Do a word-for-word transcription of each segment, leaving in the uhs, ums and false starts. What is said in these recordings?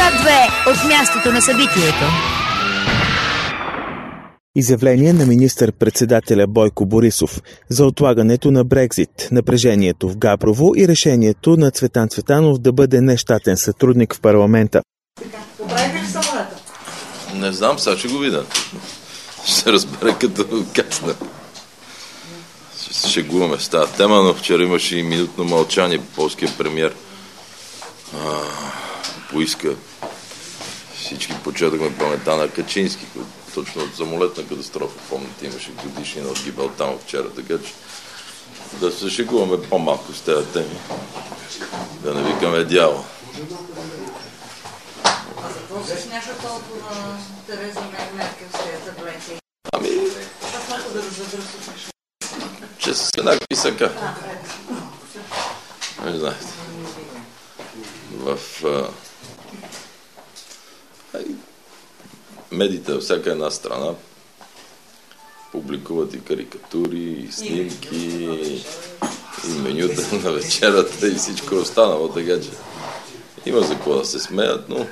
Свят две от мястото на събитието. Изявление на министър-председателя Бойко Борисов за отлагането на Брекзит, напрежението в Габрово и решението на Цветан Цветанов да бъде нещатен сътрудник в парламента. Поправите ли самолета? Не знам, сега ще го видя. Ще разбера като кацна. Ще се шегуваме с тази тема, но вчера имаше и минутно мълчание. Полския премиер а, поиска. Всички почетахме паметта на Качински, който точно от самолетна катастрофа, помните, имаше годишнина от Гибралтар вчера, така че да се шегуваме по-малко с тези теми, да не викаме дявола. А за какво се смяша толкова на Тереза Меркел с тези таблети? Ами... Аз малко да разъдръсваш. Че с еднакви сака. Не знаете. В... медиите във всяка една страна публикуват и карикатури, и снимки, и менюта на вечерата и всичко останало, така че има за какво да се смеят, но...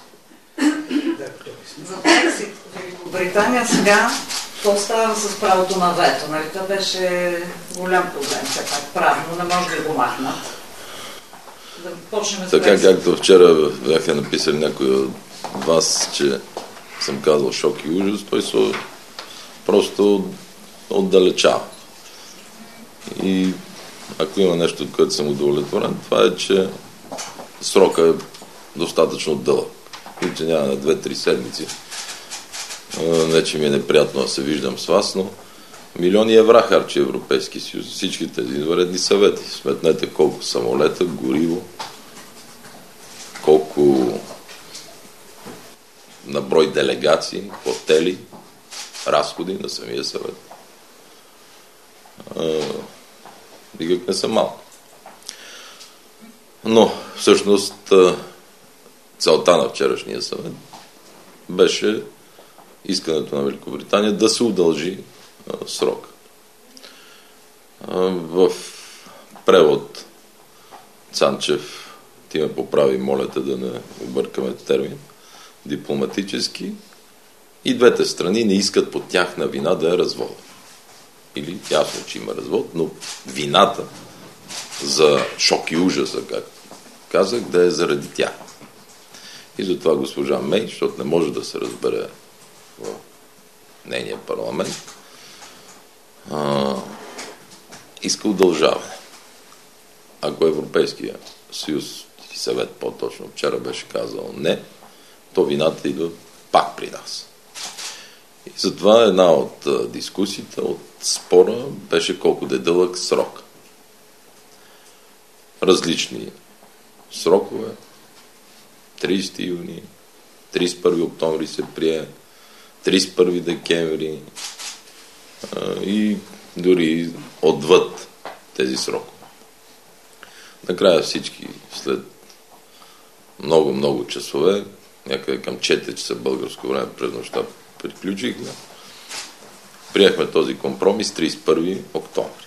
За Брексит, Великобритания сега то става с правото на вето, нали? Това беше голям проблем, все пак правилно, не може да го махнат. Да почнем с така Брексит. както вчера бяха написали някои от вас, че съм казал шок и ужас, той се просто отдалечава. И ако има нещо, от което съм удовлетворен, това е, че срока е достатъчно дълъг. И че няма на две-три седмици. Не, че ми е неприятно да се виждам с вас, но милиони евра харчи Европейски съюз. Всички тези извънредни съвети. Сметнете колко самолета, гориво, колко на брой делегации, хотели, разходи на самия съвет. Никак не са малко. Но, всъщност, целта на вчерашния съвет беше искането на Великобритания да се удължи срок. В превод Цанчев, ти ме поправи, молята да не объркаме термин, дипломатически, и двете страни не искат по тяхна вина да е развод. Или ясно, че има развод, но вината за шок и ужаса, както казах, да е заради тях. И затова госпожа Мей, защото не може да се разбере в нейния парламент, а, иска удължаване. Ако Европейския съюз и съвет по-точно вчера беше казал не, то вината идва пак при нас. И затова една от а, дискусиите, от спора беше колко да е дълъг срок. Различни срокове. тридесети юни, тридесет и първи октомври се прие, тридесет и първи декември а, и дори отвъд тези срокове. Накрая всички след много-много часове, някъде към четири часа българско време през нощта приключихме, приехме този компромис тридесет и първи октомври.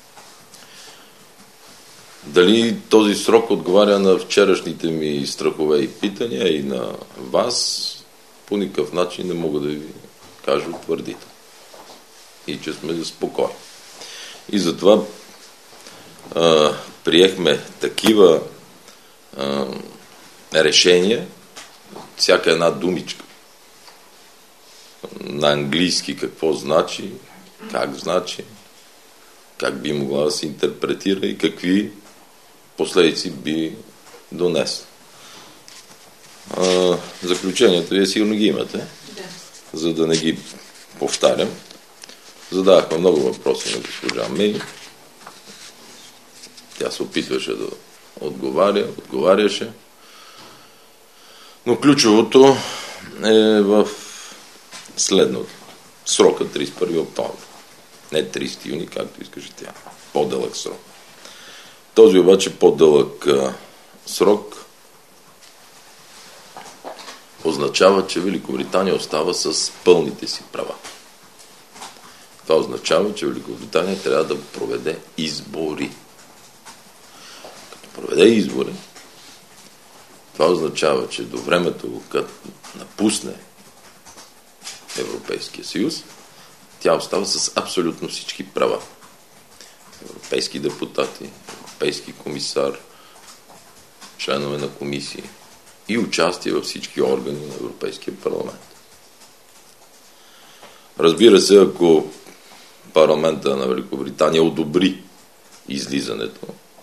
Дали този срок отговаря на вчерашните ми страхове и питания и на вас, по никакъв начин не мога да ви кажа утвърдително. И че сме спокойни. И затова а, приехме такива а, решения, всяка една думичка на английски какво значи, как значи, как би могла да се интерпретира и какви последици би донесло. А, заключението вие сигурно ги имате, да. За да не ги повтарям. Задавахме много въпроси на госпожа Мей. Тя се опитваше да отговаря, отговаряше. Но ключовото е в следното. Срока тридесет и първи октомври. Не тридесети юни, както искаше тя. По-дълъг срок. Този обаче по-дълъг а, срок означава, че Великобритания остава с пълните си права. Това означава, че Великобритания трябва да проведе избори. Като проведе избори, Това означава, че до времето, като напусне Европейския съюз, тя остава с абсолютно всички права. Европейски депутати, европейски комисар, членове на комисии и участие във всички органи на Европейския парламент. Разбира се, ако парламента на Великобритания одобри излизането,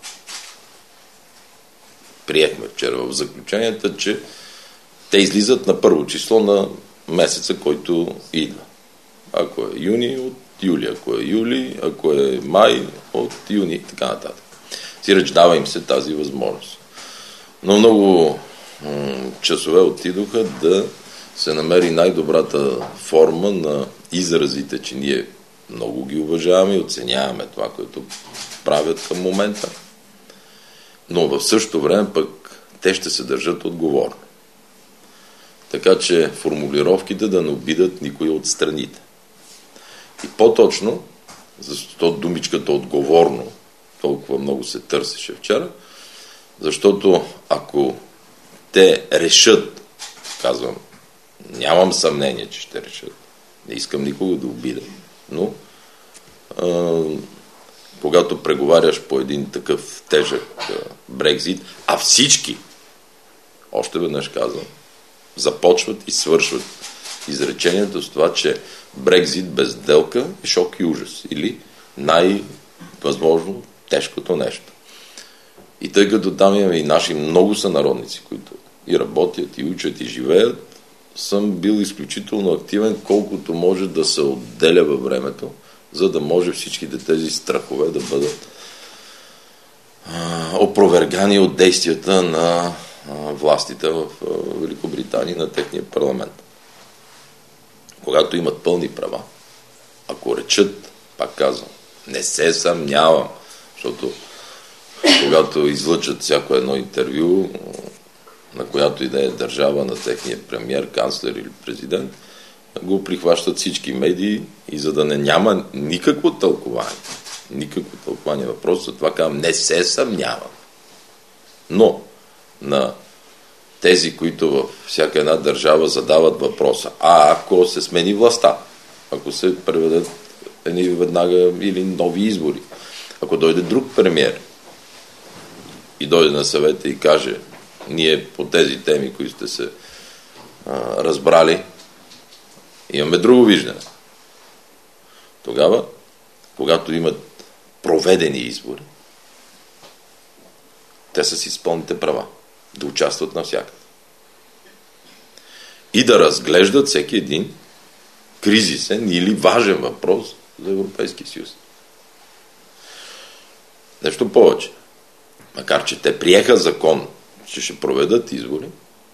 приехме вчера в заключенията, че те излизат на първо число на месеца, който идва. Ако е юни, от юли, ако е юли, ако е май, от юни и така нататък. Сиреч дава им се тази възможност. Но много м- часове отидоха да се намери най-добрата форма на изразите, че ние много ги уважаваме и оценяваме това, което правят към момента. Но в същото време пък те ще се държат отговорно. Така че формулировките да не обидат никой от страните. И по-точно, защото думичката отговорно толкова много се търсеше вчера, защото ако те решат, казвам, нямам съмнение, че ще решат, не искам никого да обида, но а, когато преговаряш по един такъв тежък а, Брекзит, а всички, още веднъж казвам, започват и свършват изречението с това, че Брекзит без сделка е шок и ужас. Или най-възможно тежкото нещо. И тъй като там имаме и наши много сънародници, които и работят, и учат, и живеят, съм бил изключително активен, колкото може да се отделя във времето, за да може всичките тези страхове да бъдат а, опровергани от действията на а, властите в а, Великобритания, на техния парламент. Когато имат пълни права, ако речат, пак казвам, не се съмнявам, защото когато излъчат всяко едно интервю, на която и да е държава, на техния премиер, канцлер или президент, го прихващат всички медии и за да не няма никакво тълкование, никакво тълкование въпрос, за това казвам, не се съмнявам. Но на тези, които във всяка една държава задават въпроса, а ако се смени властта, ако се преведат едни веднага или нови избори, ако дойде друг премиер и дойде на съвета и каже, ние по тези теми, които сте се а, разбрали, имаме друго виждане. Тогава, когато имат проведени избори, те са си с пълните права да участват навсякъде. И да разглеждат всеки един кризисен или важен въпрос за Европейския съюз. Нещо повече. Макар че те приеха закон, че ще проведат избори,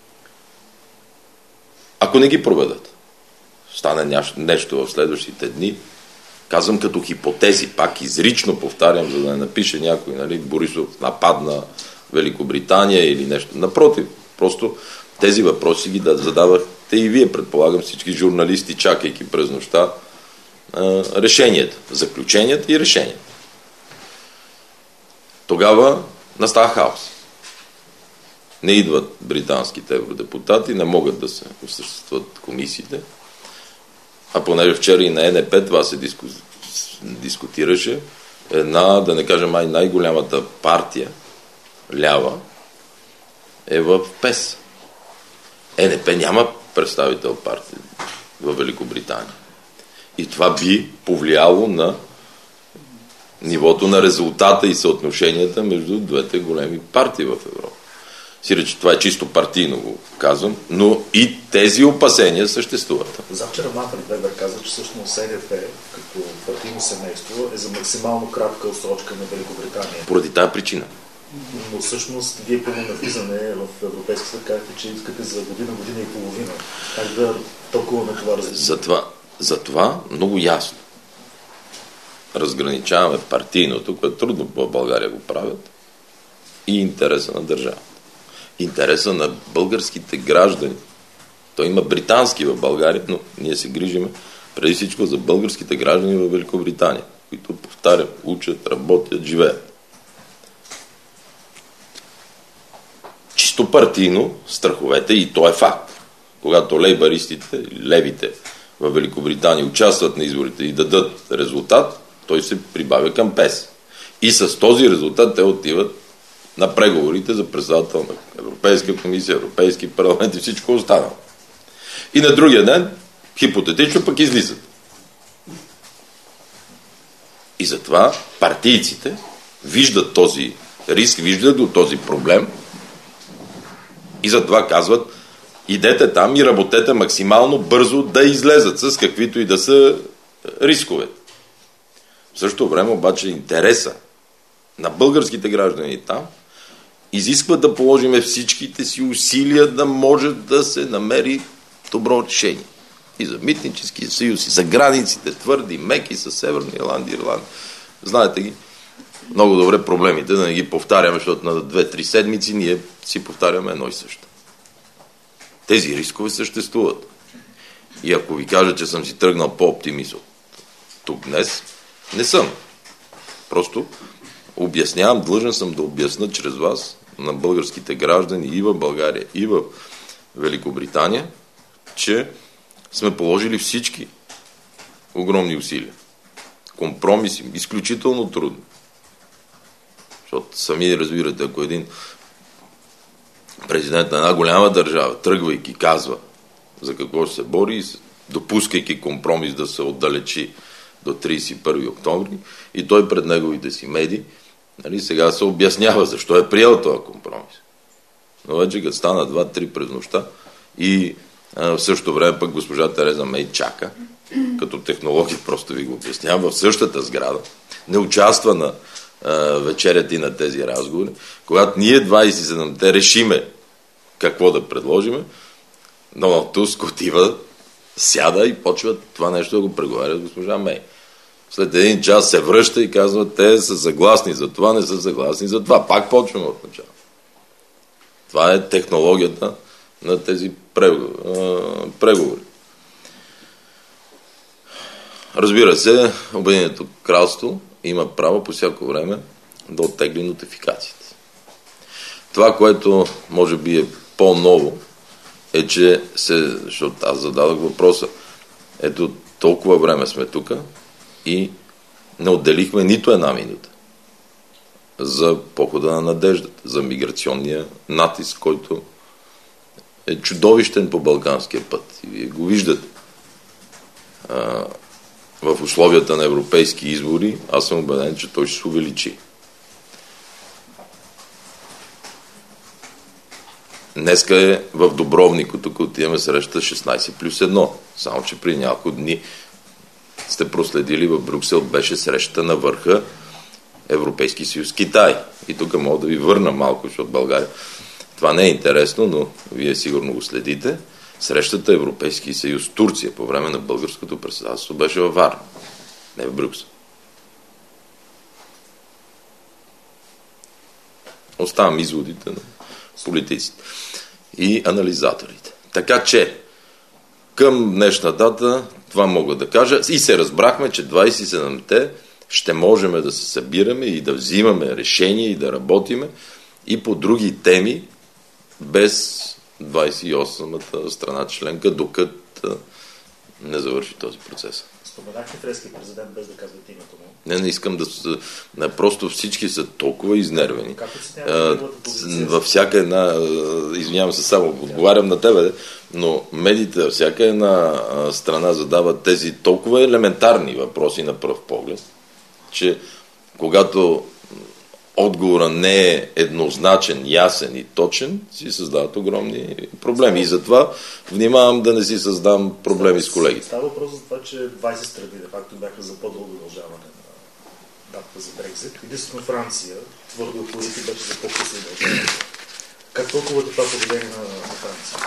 ако не ги проведат, стане нещо в следващите дни, казвам като хипотези, пак изрично повтарям, за да не напише някой, нали, Борисов нападна Великобритания или нещо. Напротив, просто тези въпроси ги да задавахте и вие, предполагам, всички журналисти, чакайки през нощта решенията, заключенията и решенията. Тогава настава хаос. Не идват британските евродепутати, не могат да се осъществят комисиите, а понеже вчера и на Ен Еп това се диску... дискутираше, една, да не кажем май най-голямата партия, лява, е в ПЕС. Ен Еп няма представител партия в Великобритания. И това би повлияло на нивото на резултата и съотношенията между двете големи партии в Европа. Сиреч, това е чисто партийно, го казвам, но и тези опасения съществуват. Завчера Манфред Вебер каза, че всъщност Ен Еп като партийно семейство е за максимално кратка отсрочка на Великобритания. Поради тази причина. Но всъщност вие първо навлизане в Европейската казахте, че искате за година, година и половина. Как да тълкуваме това развитие? Затова, затова много ясно разграничаваме партийното, което трудно в България го правят, и интереса на държавата. Интереса на българските граждани. Той има британски в България, но ние се грижиме преди всичко за българските граждани в Великобритания, които, повтарям, учат, работят, живеят. чисто партийно страховете, и то е факт. Когато лейбаристите, левите в Великобритания участват на изборите и дадат резултат, той се прибавя към ПЕС. И с този резултат те отиват на преговорите за председател на Европейска комисия, Европейски парламент и всичко останало. И на другия ден, хипотетично, пък излизат. И затова партийците виждат този риск, виждат до този проблем и затова казват: идете там и работете максимално бързо да излезат с каквито и да са рискове. В същото време обаче интереса на българските граждани там изисква да положим всичките си усилия да може да се намери добро решение. И за митнически съюз, и за границите, твърди, меки, с Северна Ирландия, Ирландия. Знаете ги много добре проблемите, да не ги повтаряме, защото на две-три седмици ние си повтаряме едно и също. Тези рискове съществуват. И ако ви кажа, че съм си тръгнал по-оптимист от тук днес, не съм. Просто обяснявам, длъжен съм да обясна чрез вас на българските граждани и в България, и в Великобритания, че сме положили всички огромни усилия. Компромиси, изключително трудно. Защото сами разбирате, ако един президент на една голяма държава, тръгвайки, казва за какво ще се бори, допускайки компромис да се отдалечи до тридесет и първи октомври, и той пред неговите си медии, нали, сега се обяснява защо е приел този компромис. Но вече като стана два-три през нощта и а, в същото време пък госпожа Тереза Мей чака, като технология, просто ви го обяснявам, в същата сграда, не участва на а, вечерята и на тези разговори. Когато ние двадесет и седемте решиме какво да предложиме, Доналд Туск отива, сяда и почва това нещо да го преговаря с госпожа Мей. След един час се връща и казва: те са съгласни за това, не са съгласни за това. Пак почваме от начало. Това е технологията на тези преговори. Разбира се, Обединеното кралство има право по всяко време да оттегли нотификациите. Това, което може би е по-ново, е, че се, защото аз зададох въпроса, ето толкова време сме тук и не отделихме нито една минута за похода на надеждата, за миграционния натиск, който е чудовищен по Балканския път. И вие го виждате. А, в условията на европейски избори, аз съм убеден, че той ще се увеличи. Днеска е в Дубровник, тук отиваме среща шестнадесет плюс едно. Само, че при няколко дни сте проследили, в Брюксел беше среща на върха Европейски съюз Китай. И тук мога да ви върна малко, защото България това не е интересно, но вие сигурно го следите. Срещата Европейски съюз Турция по време на българското председателство беше във Варна, не в Брюксел. Оставам изводите на политиците и анализаторите. Така че към днешна дата това мога да кажа и се разбрахме, че двадесет и седемте ще можем да се събираме и да взимаме решения и да работиме и по други теми без двадесет и осмата страна членка, докато не завърши този процес. Споменахте френски президент без да казвате името му? Не, не искам да... Не, просто всички са толкова изнервени. Как оценявате неговата позиция? Във всяка една... Извинявам се, само отговарям на тебе, но медиите във всяка една страна задават тези толкова елементарни въпроси на пръв поглед, че когато отговора не е еднозначен, ясен и точен, си създават огромни проблеми. И затова внимавам да не си създам проблеми с колегите. Става въпрос за това, че двадесет страни де факто бяха за по-дълго удължаване на датата за Брекзит. Единствено Франция твърдо опозити беше за по-късно удължаване. Как толкова това поведение на, на Франция?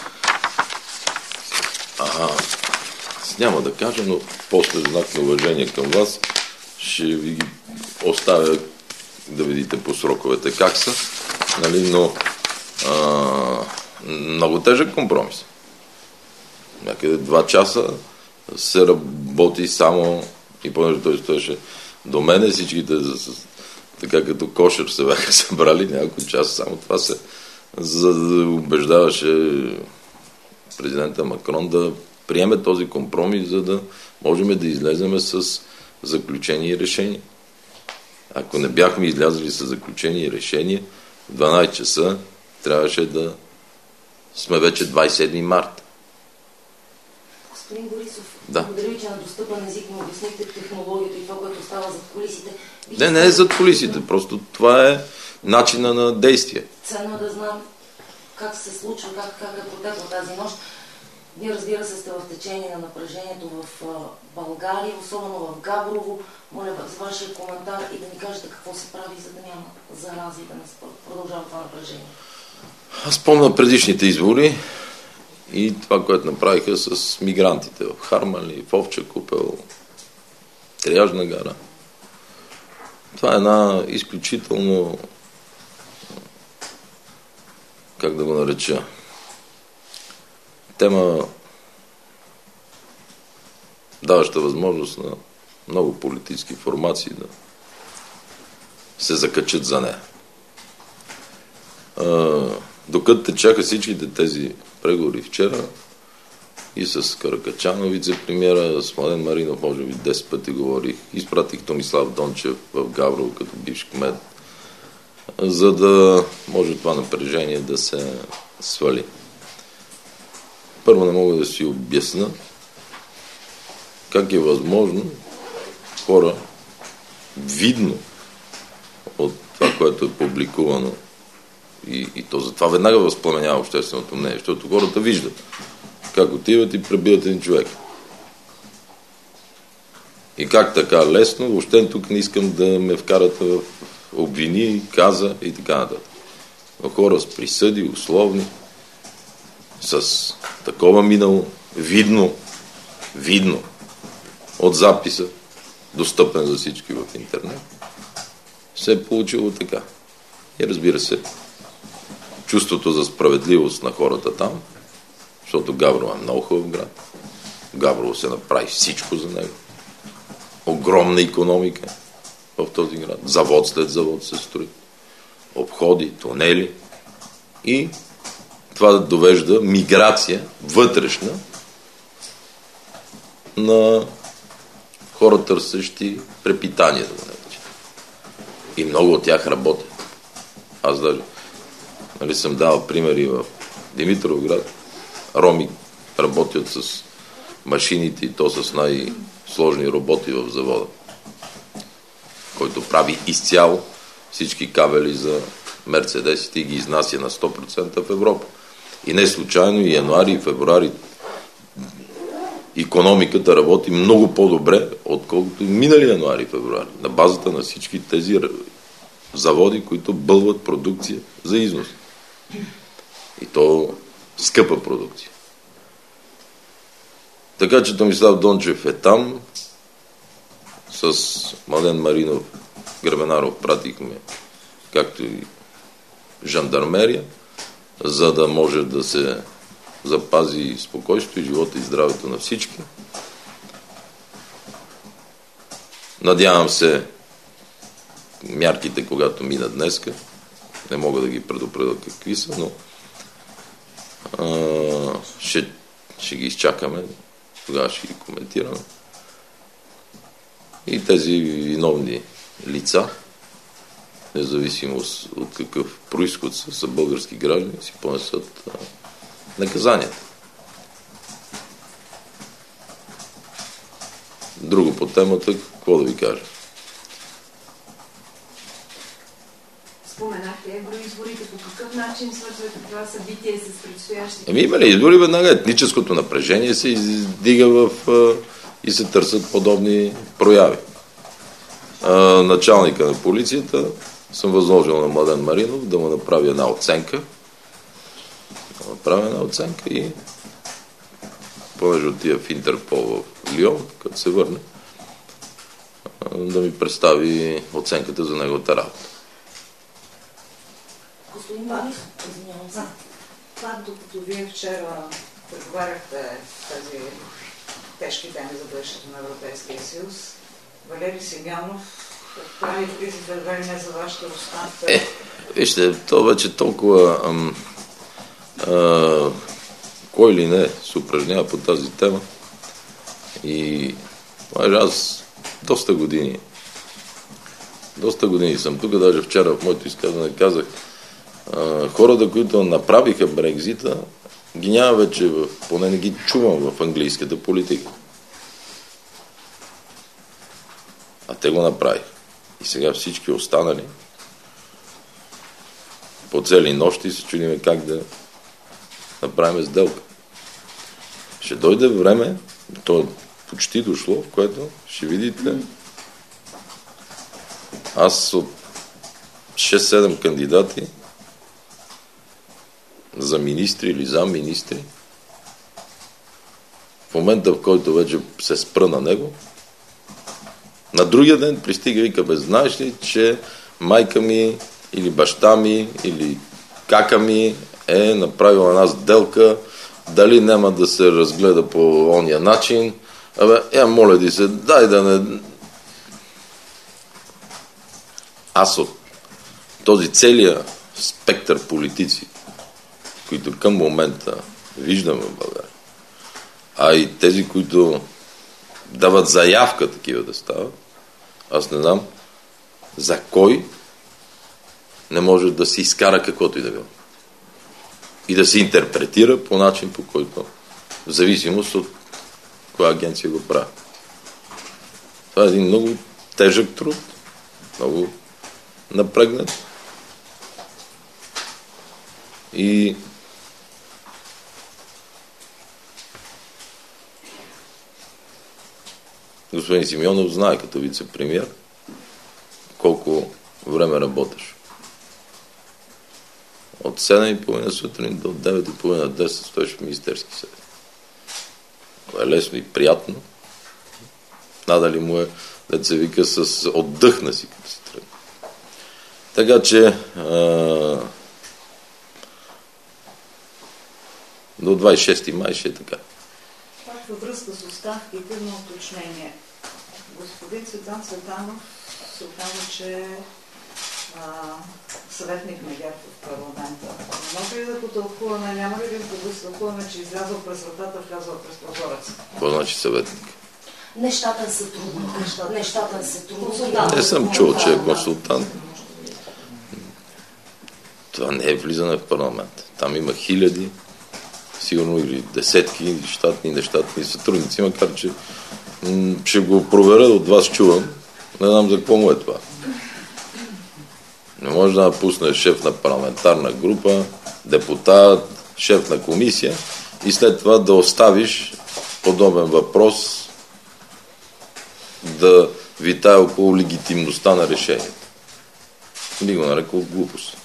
Ага, няма да кажа, но после знак на уважение към вас ще ви ги оставя да видите по сроковете как са, нали, но а, много тежък компромис. Някъде два часа се работи само и понеже той стоеше до мене, всичките така като кошер се бяха събрали, няколко часа само това се за да убеждаваше президента Макрон да приеме този компромис, за да можем да излеземе с заключение и решение. Ако не бяхме излязли с заключение и решение, в дванайсет часа трябваше да сме вече двайсет и седми март. Господин Борисов, да. Благодаря ви, че на достъпен език му обяснихте технологията и това, което става зад кулисите. Не, не е зад кулисите, просто това е начина на действие. Ценно да знам как се случва, как, как е протекла тази нощ. Вие, разбира се, сте в течение на напрежението в България, особено в Габрово. Моля за вашия коментар и да ни кажете какво се прави, за да няма зарази и да не продължава това напрежение. Аз помня предишните избори и това, което направиха с мигрантите в Харманли, в Овча купел, Трияжна гара. Това е една изключително, как да го нареча, тема, даваща възможност на много политически формации да се закачат за нея. Докато течаха всичките тези преговори вчера и с Каракачанов, вице-премиера, с Младен Маринов, може би десет пъти говорих, изпратих Томислав Дончев в Габрово като бивш кмет, за да може това напрежение да се свали. Първо не мога да си обясна как е възможно хора, видно от това, което е публикувано, и, и то затова веднага възпламенява общественото мнение, защото хората виждат как отиват и пребиват един човек. И как така лесно, въобще тук не искам да ме вкарате в обвини, каза и така нататък. Но хора с присъди, условни, с такова минало, видно, видно от записа, достъпен за всички в интернет, се е получило така. И разбира се, чувството за справедливост на хората там, защото Габрово е много хубав град. Габрово се направи всичко за него. Огромна икономика в този град. Завод след завод се строи. Обходи, тунели. И това да довежда миграция вътрешна на хора, търсещи препитание, да го наречем. И много от тях работят. Аз даже нали, съм давал примери в Димитровград. Роми работят с машините и то с най-сложни роботи в завода, който прави изцяло всички кабели за мерцедесите и ги изнася на сто процента в Европа. И не случайно и януари и февруари икономиката работи много по-добре, отколкото и минали януари и февруари, на базата на всички тези заводи, които бълват продукция за износ. И то скъпа продукция. Така че Томислав Дончев е там, с Младен Маринов, Гребенаров пратихме, както и жандармерия, за да може да се запази спокойствието и живота и здравето на всички. Надявам се мярките, когато минат днеска, не мога да ги предупредя какви са, но а, ще, ще ги изчакаме, тогава ще ги коментираме. И тези виновни лица, независимо от какъв произход са, са български граждани, си понесат а, наказанията. Друго по темата, какво да ви кажа? Споменахте евроизборите, по какъв начин свързвате това събитие с предстоящите? Ами има ли избори веднага? Етническото напрежение се издига в, а, и се търсят подобни прояви. А, началника на полицията съм възложил на Младен Маринов да му направи една оценка. Да направи една оценка и понеже отива в Интерпол в Лион, като се върне, да ми представи оценката за неговата работа. Господин Борисов, извинявам се. Това, докато вие вчера преговаряхте тези тежки теми за бъдещето на Европейския съюз, Валери Симеонов прави кризите, едва ли не за вашата оставка? Е, вижте, то вече толкова ам, а, кой или не се упражнява по тази тема. И аз доста години доста години съм тук, даже вчера в моето изказване казах, а, хората, които направиха Брекзита, ги няма вече, в, поне не ги чувам в английската политика. А те го направиха. И сега всички останали по цели нощи се чудиме как да направим сделка. Ще дойде време, то е почти дошло, в което ще видите аз от шест-седем кандидати за министри или за министри, в момента, в който вече се спра на него, на другия ден пристига и вика, бе, знаеш ли, че майка ми или баща ми или кака ми е направила една сделка, дали няма да се разгледа по ония начин. Абе, я моля ти се, дай да не... Аз от този целия спектър политици, които към момента виждаме в България, а и тези, които дават заявка такива да стават, аз не знам за кой не може да се изкара каквото и да било. И да се интерпретира по начин, по който, в зависимост от коя агенция го прави. Това е един много тежък труд, много напрегнат. И господин Симеонов знае като вице-премиер колко време работиш. От седем и половина сутрин до девет и половина десет стоиш в Министерски съвет. Това е лесно и приятно. Надали му е, да се вика, с отдъхна си, като си тръгне. Така че а, до двадесет и шести май ще е така. Пак във връзка с оставките на уточнение. Господин Цветан Цветанов се оказа, че а, съветник на ГЕРБ в парламента. Може ли да го тълкуваме, няма ли да го тълкуваме, че излязъл през вратата, влязъл през прозореца? Какво значи съветник? Нещатен сътрудник. Нещатен сътрудник. Не съм чул, че е консултант. Това не е влизане в парламент. Там има хиляди, сигурно или десетки щатни и нещатни сътрудници, макар че м- ще го проверя, от вас чувам. Не знам за какво му е това. Не може да напуснеш шеф на парламентарна група, депутат, шеф на комисия и след това да оставиш подобен въпрос да витае около легитимността на решението. Би го нарекал глупост.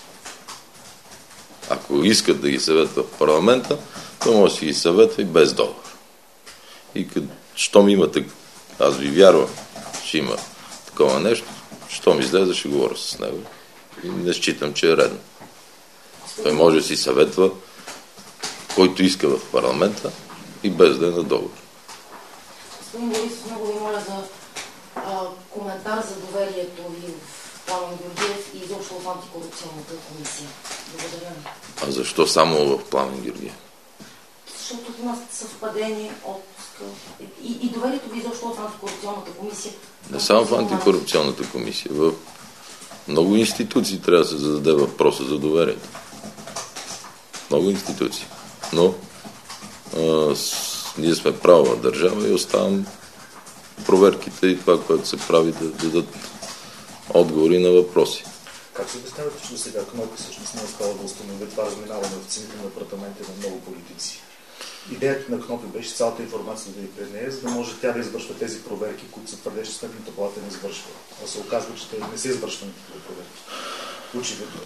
Ако искат да ги съветва в парламента, то може да си ги съветва и без договор. И като, щом имате, аз ви вярвам, че има такова нещо, щом излезе, ще говоря с него. И не считам, че е редно. Той може да си съветва който иска в парламента и без да е на договор. Господин Борисов, много ви моля за а, коментар за доверието ви в Пламен Георгиев и изобщо в антикорупционната комисия. Благодаря. А защо само в Пламен Георгиев? Защото има съвпадение от... И, и доверието ви изобщо в антикорупционната комисия. Не само в антикорупционната комисия. В много институции трябва да се зададе въпроса за доверието. Много институции. Но а, с, ние сме правова държава и оставам проверките и това, което се прави, да дадат отговори на въпроси. Как се представяте, че до сега КНОПИ всъщност не е успяла да установи това разминаване в цените на апартаменти на много политици? Идеята на КНОПИ беше цялата информация да ви пред нея, за да може тя да извършва тези проверки, които се твърде, че Сметната палата не извършва. А се оказва, че те не се извършват такива проверки. Очевидно.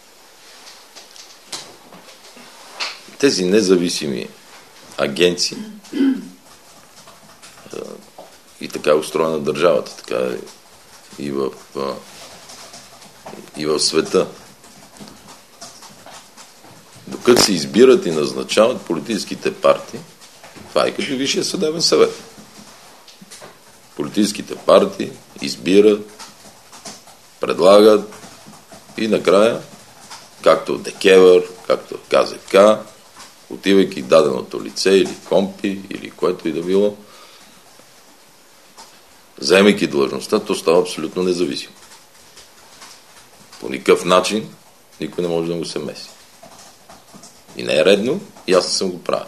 Тези независими агенции и така е устроена държавата, така е и в, и в света. Докато се избират и назначават политическите партии, това е като Висшия съдебен съвет. Политическите партии избират предлагат и накрая, както ДКЕВР, както КЗК, отивайки даденото лице или компи, или което и да било, заемайки длъжността, то става абсолютно независимо. По никакъв начин никой не може да му се меси. И не е редно, и аз не съм го правил.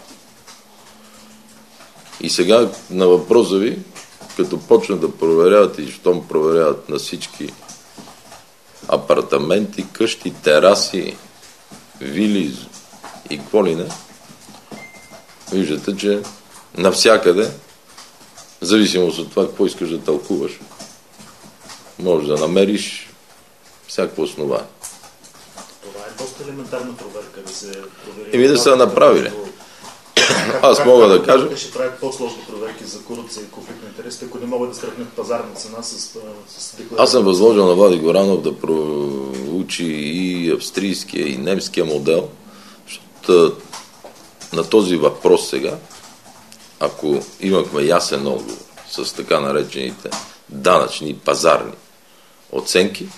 И сега на въпроса ви, като почнат да проверяват и щом проверяват на всички апартаменти, къщи, тераси, вили и какво ли не, виждате, че навсякъде, в зависимост от това, какво искаш да тълкуваш, можеш да намериш всяко основание. Това е доста елементарна проверка, да се провери. Еми да са направили. Аз мога да кажа. Ще правят по-сложни проверки за корупция и конфликт на интереси, ако не могат да сръхнат пазарна цена с, с декларация. Аз съм възложил на Влади Горанов да проучи и австрийския, и немския модел, защото на този въпрос сега, ако имахме ясен отговор с така наречените данъчни и пазарни оценки,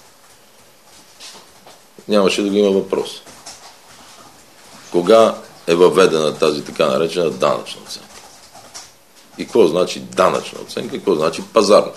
нямаше да го има въпрос. Кога е въведена тази така наречена данъчна оценка? И какво значи данъчна оценка? И какво значи пазарна?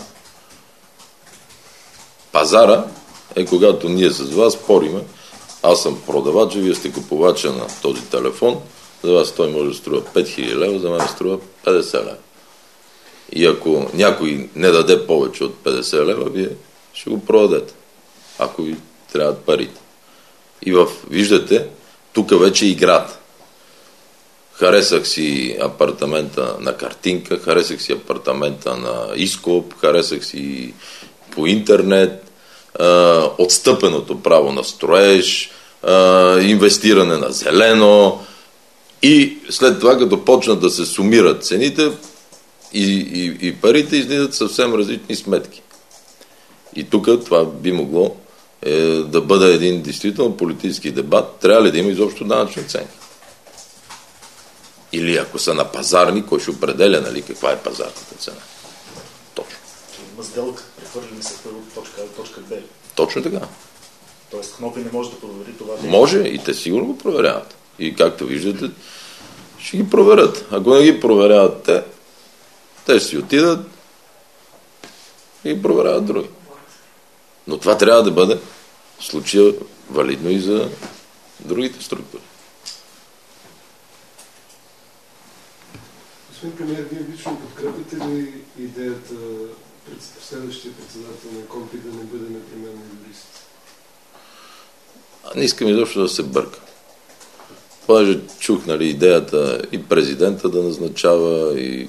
Пазара е когато ние с вас спориме, аз съм продавач, вие сте купувача на този телефон, за вас той може да струва пет хиляди лева, за мен струва петдесет лева. И ако някой не даде повече от петдесет лева, вие ще го продадете, ако ви трябват парите. И в, виждате, тук вече играта. Харесах си апартамента на картинка, харесах си апартамента на изкуп, харесах си по интернет, а, отстъпеното право на строеж, а, инвестиране на зелено и след това, като почнат да се сумират цените и, и, и парите, излизат съвсем различни сметки. И тук това би могло е, да бъде един действително политически дебат. Трябва ли да има изобщо данъчна оценка? Или ако са на пазарни, кой ще определя, нали, каква е пазарната цена? Точно. Има сделка, прехвърли се от точка А до точка Б. Точно така. Тоест Кнопи не може да провери това. Може и те сигурно го проверяват. И както виждате, ще ги проверят. Ако не ги проверяват те, те ще си отидат и ги проверяват други. Но това трябва да бъде в случая валидно и за другите структури. Господин премиер, вие лично подкрепите ли идеята пред следващия председател на КОНПИ да не бъде непременно юрист? Не искам изобщо да се бърка. Понеже чух, нали, идеята и президента да назначава, и,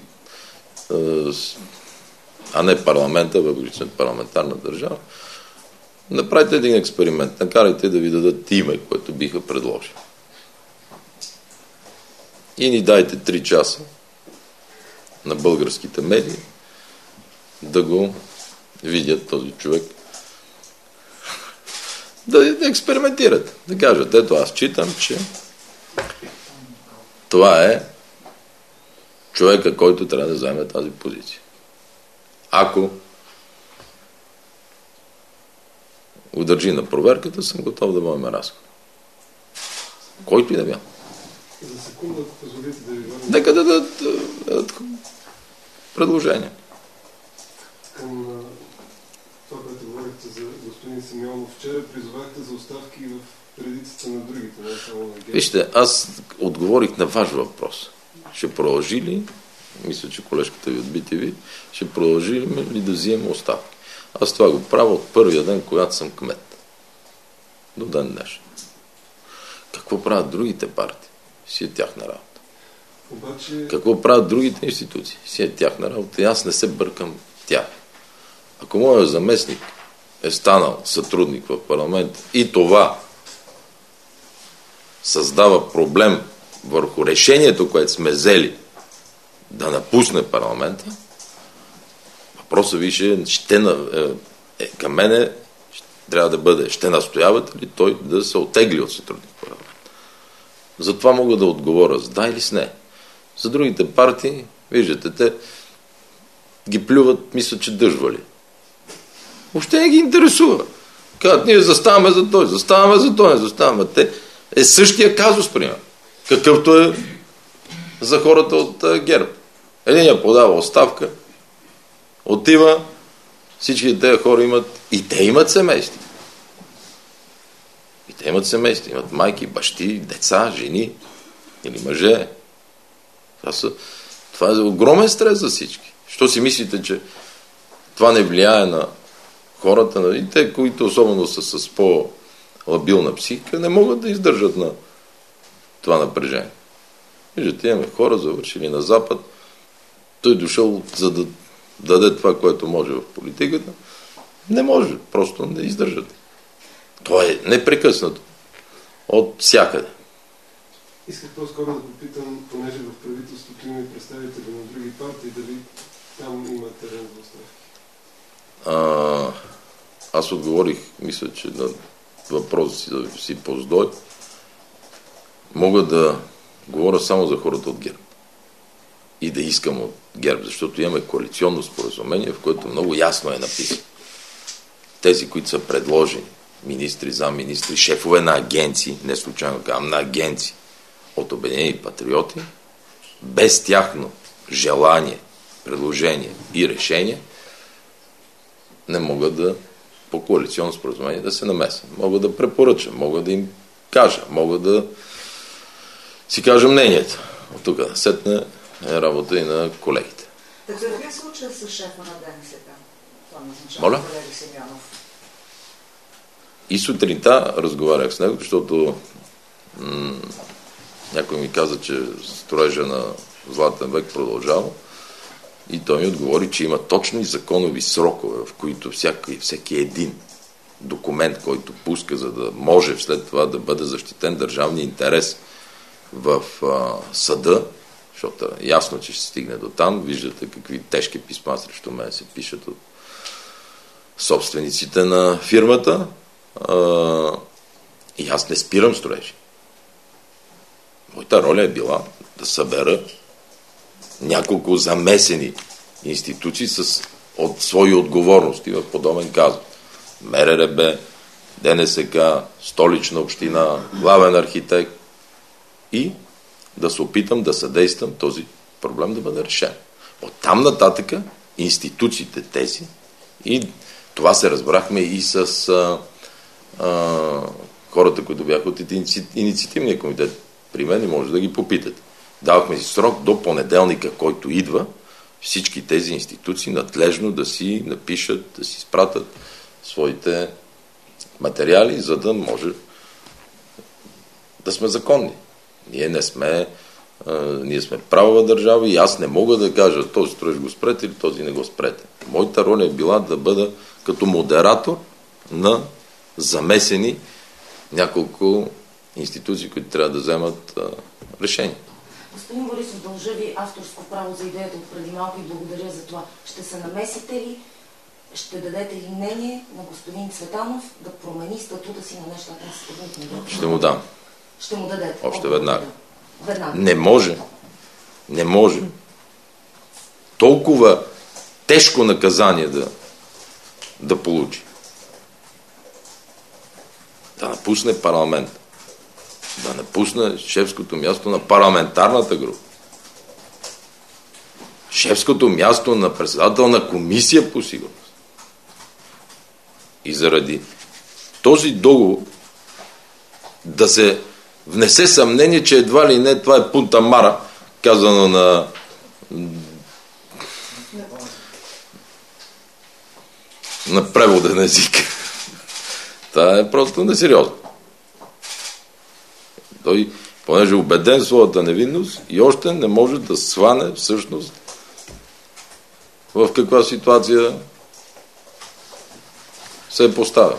а не парламента, въпреки че парламентарна държава. Направите един експеримент. Накарайте да ви дадат име, което биха предложили. И ни дайте три часа на българските медии да го видят този човек. Да, да експериментират. Да кажат, ето аз читам, че това е човека, който трябва да заеме тази позиция. Ако удържи на проверката, съм готов да водим разговор. Който и да бя. За секунда, ако позволите да ви върнем. Нека да дадат да, да, да, предложения. Към това, което говорихте за господин Симеонов. Вчера призовахте за оставки в редицата на другите, не само на ГЕРБ. Вижте, аз отговорих на ваш въпрос. Ще продължи ли, мисля, че колежката ви от Би Ти Ви, ще продължи ли да взимам оставки? Аз това го правя от първия ден, когато съм кмет. До ден днешен. Какво правят другите партии? Си е тяхна работа. Обаче... Какво правят другите институции? Си е тяхна работа и аз не се бъркам тях. Ако моят заместник е станал сътрудник в парламент и това създава проблем върху решението, което сме взели да напусне парламента, въпросът ви ще, ще е, към мене трябва да бъде, ще настоявате ли той да се оттегли от сътрудник в парламент? Затова мога да отговоря с да или с не. За другите партии, виждате, те ги плюват, мислят, че дъжвали. Въобще не ги интересува. Казват, ние заставаме за той, заставаме за той, не заставаме. Те е същия казус, примерно. Какъвто е за хората от ГЕРБ. Единия подава оставка, отива, всички тези хора имат, и те имат семейства. И те имат семейства, имат майки, бащи, деца, жени или мъже. Това, са, това е огромен стрес за всички. Що си мислите, че това не влияе на хората, и те, които особено са с по-лабилна психика, не могат да издържат на това напрежение. Виждате, имаме хора, завършили на Запад, той дошъл за да даде това, което може в политиката, не може, просто не издържат. То е непрекъснато. От всякъде. Исках по-скоро да попитам, понеже в правителството има и представители на други партии, дали там има терен за оставки? А, аз отговорих, мисля, че на въпроса си да си поздой. Мога да говоря само за хората от ГЕРБ. И да искам от ГЕРБ, защото имаме коалиционно споразумение, в което много ясно е написано. Тези, които са предложени, министри, замминистри, шефове на агенции, не случайно казвам, на агенции от Обединени патриоти, без тяхно желание, предложение и решение, не могат да по коалиционно споразумение да се намесят. Мога да препоръчам, мога да им кажа, мога да си кажа мнението. От тук насетне е работа и на колегите. Така какви е случая с шефа на ДНСК? Това назначава Моля? Валери Симеонов. И сутринта разговарях с него, защото м- някой ми каза, че строежа на Златен век продължава и той ми отговори, че има точно и законови срокове, в които всяки, всеки един документ, който пуска, за да може след това да бъде защитен държавния интерес в а, съда, защото е ясно, че ще стигне до там. Виждате какви тежки писма срещу мен се пишат от собствениците на фирмата. А, и аз не спирам строежи. Моята роля е била да събера няколко замесени институции с от свои отговорности в подобен казус. МРРБ, ДНСК, Столична община, главен архитект и да се опитам да съдействам този проблем да бъде решен. От там нататъка институциите тези, и това се разбрахме и с а, а, хората, които бяха от инициативния комитет при мен, и може да ги попитате. Давахме си срок до понеделника, който идва, всички тези институции надлежно да си напишат, да си спратят своите материали, за да може да сме законни. Ние не сме, а, ние сме правова държава и аз не мога да кажа този строеж го спрете или този не го спрете. Моята роля е била да бъда като модератор на замесени няколко институции, които трябва да вземат а, решение. Господин Борисов, дължа ви авторско право за идеята от преди малко и благодаря за това. Ще се намесите ли, ще дадете ли мнение на господин Цветанов да промени статута си на нещата на сътрудник? Ще му дам. Ще му дадете? Още веднага. Веднага. Не може. Не може. Толкова тежко наказание да, да получи. Да напусне парламент. Да напусне шефското място на парламентарната група. Шефското място на председател на комисия по сигурност. И заради този договор да се внесе съмнение, че едва ли не това е пунта мара, казано на на преводен език. Това е просто несериозно. Той, понеже е убеден в своята невинност и още не може да сване всъщност в каква ситуация се е поставя.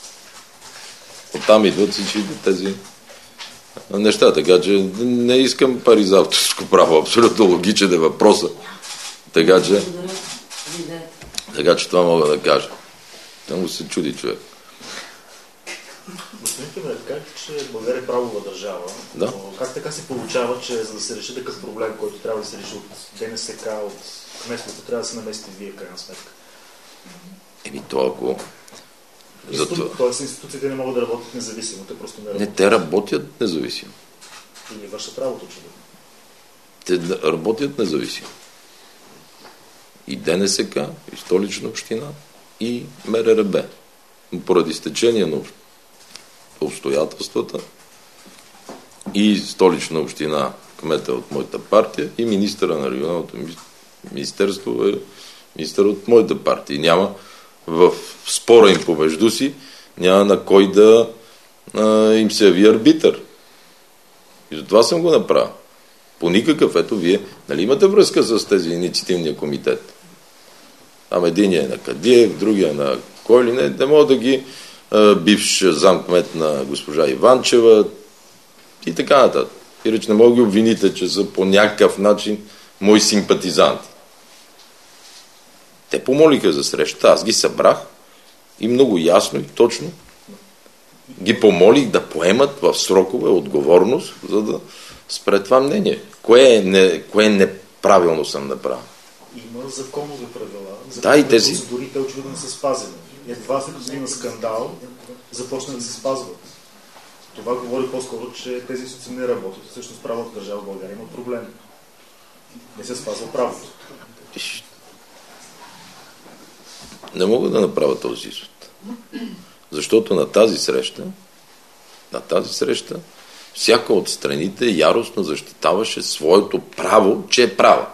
Оттам идват всички тези неща, така че не искам пари за авторско право. Абсолютно логичен е въпросът. Така че, така че това мога да кажа. Там се чуди човек. Господин Кемер, кажете, че България е правова държава, да. Но как така се получава, че за да се реши такъв проблем, който трябва да се реши от ДНСК, от кметството, трябва да се намесите вие, крайна сметка? Еми то ако... Затова... Тоест институциите не могат да работят независимо, те просто не работят. Не, те работят независимо. И не вършат работа, очевидно. Те работят независимо. И ДНСК, и Столична община, и МРРБ. Поради стечение на обстоятелствата и Столична община, кмета от моята партия, и министъра на регионалното министерство е министър от моята партия. Няма в спора им помежду си, няма на кой да а, им се яви арбитър. И затова съм го направил. По никакъв, ето вие, нали имате връзка с тези инициативния комитет? Там единия е на Кадиев, другия е на кой ли не, не мога да ги а, бивш замкмет на госпожа Иванчева и така нататък. И реч не мога да ги обвините, че са по някакъв начин мои симпатизанти. Те помолиха за среща, аз ги събрах и много ясно и точно ги помолих да поемат в срокове отговорност, за да спре това мнение. Кое, е не, кое неправилно съм направил? Има законови правила, законови да, и тези... процедури, те очевидно не са спазени. Едва след като има скандал, започне да се спазват. Това говори по-скоро, че тези институции не работят. Всъщност правото държава в България има проблем. Не се спазва правото. Не мога да направя този извод. Защото на тази среща, на тази среща, всяка от страните яростно защитаваше своето право, че е права.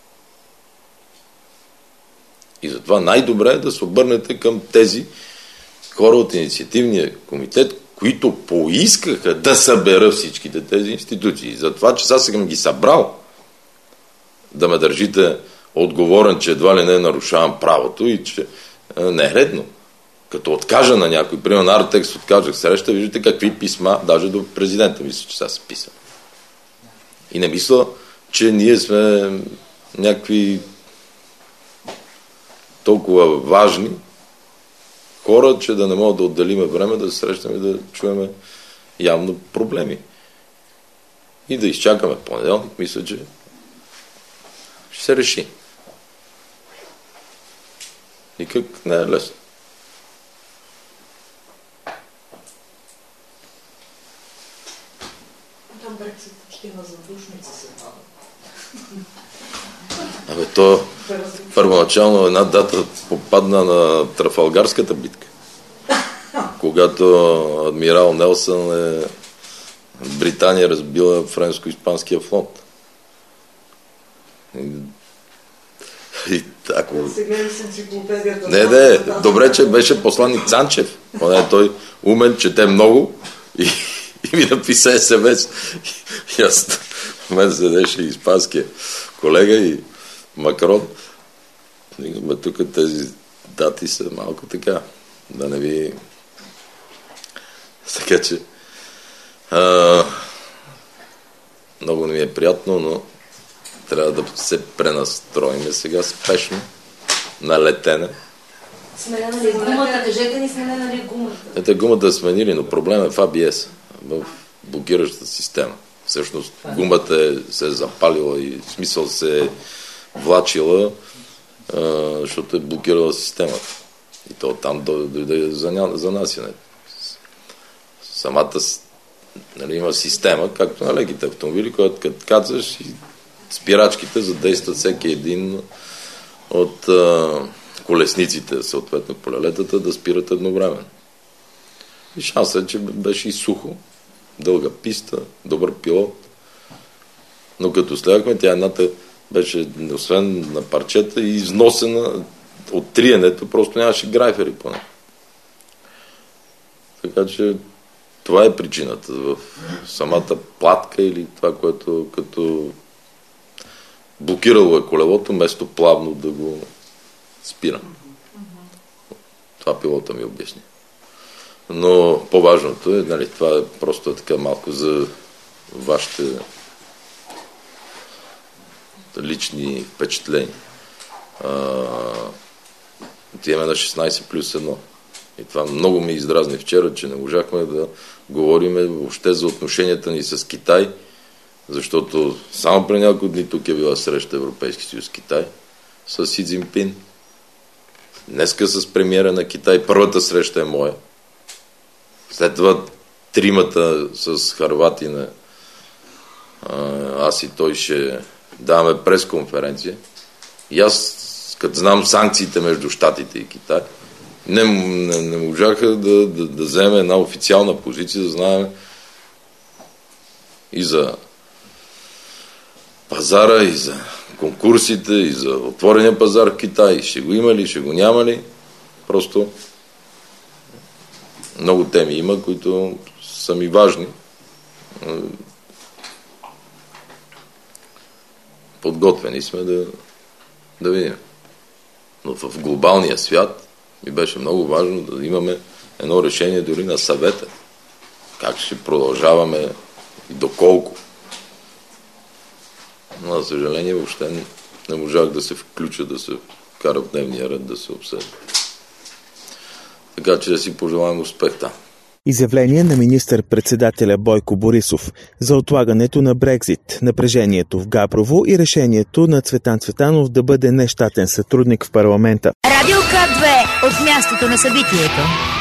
И затова най-добре е да се обърнете към тези хора от инициативния комитет, които поискаха да събера всичките тези институции. Затова, че сега съм ги събрал, да ме държите отговорен, че едва ли не нарушавам правото и че не е редно. Като откажа на някой, примерно на Артекс откажах среща, виждате какви писма, даже до президента мисля, че сега се писа. И не мисля, че ние сме някакви толкова важни хора, че да не могат да отделиме време да се срещаме и да чуеме явно проблеми. И да изчакаме понеделник, мисля, че ще се реши. Никак не е лесно. Там Брексит ще има задушница се това. Абе, то първоначално една дата попадна на Трафалгарската битка, когато адмирал Нелсън е Британия разбила френско-испанския флот. И, и ако... Не, не, добре, че беше посланник Цанчев. Той умен, чете много и, и ми написа ес ем ес. И аз в мен седеше испанския колега и Макрон. Ме тук тези дати са малко така. Да не ви... Така че... А, много не ми е приятно, но трябва да се пренастроиме сега спешно на летене. Сменена ли гумата? Кажете ни, сменена ли гумата? Ето гумата е сменили, но проблем е в а би ес, в блокиращата система. Всъщност гумата е, се е запалила и в смисъл се е влачила, а, защото е блокирала системата. И то там дойде за, за насенето. Самата нали, има система, както на леките автомобили, която като кацаш и спирачките задействат всеки един от а, колесниците, съответно полелетата, да спират едновременно. И шансът е, че беше и сухо, дълга писта, добър пилот. Но като следвахме, тя едната беше, освен на парчета, и износена от триенето, просто нямаше грайфери по нея. Така че това е причината в самата платка или това, което като блокирало е колелото, вместо плавно да го спира. Това пилота ми обясни. Но по-важното е, нали, това е просто така малко за вашите лични впечатления. Отиваме на шестнайсет плюс едно. И това много ме издразни вчера, че не можахме да говорим въобще за отношенията ни с Китай, защото само преди няколко дни тук е била среща Европейски съюз Китай с Си Цзинпин. Днеска с премиера на Китай. Първата среща е моя. След това тримата с Хърватина, аз и той ще даваме пресконференция. И аз, като знам санкциите между Щатите и Китай, не, не, не можаха да, да, да вземе една официална позиция, да знаем и за пазара, и за конкурсите, и за отворения пазар в Китай. Ще го има ли, ще го няма ли? Просто много теми има, които са ми важни. Подготвени сме да, да видим. Но в глобалния свят ми беше много важно да имаме едно решение дори на съвета. Как ще продължаваме и доколко. Но, за съжаление, въобще не, не можах да се включа, да се вкара в дневния ред, да се обсъди. Така че да си пожелаем успех там. Изявление на министър-председателя Бойко Борисов за отлагането на Брекзит, напрежението в Габрово и решението на Цветан Цветанов да бъде нещатен сътрудник в парламента. Радио К две от мястото на събитието.